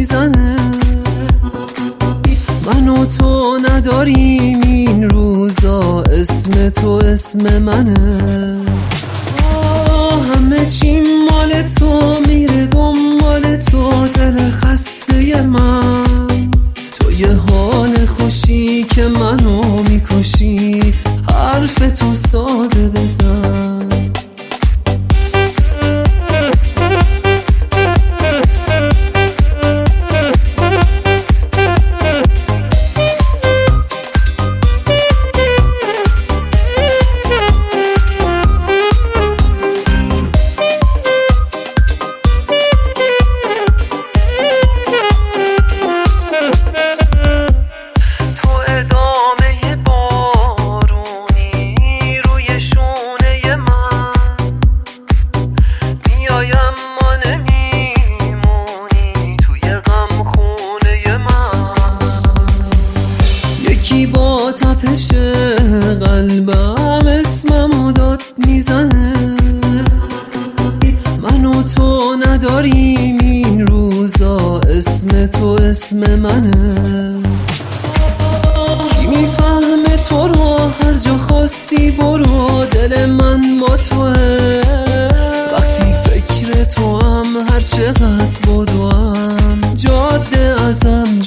میزنه. من و تو نداریم این روزا، اسم تو اسم منه. همه چی مال تو، میره دنبال تو دل خسته من. تو یه حال خوشی که منو میکشی، حرف تو ساده بزن. با تپش قلبم اسممو داد میزنه. من و تو نداریم این روزا، اسم تو اسم منه. کی میفهمه تو رو؟ هر جا خواستی برو، دل من با توه. وقتی فکر تو هم هر چقدر بدوم، جاده ازم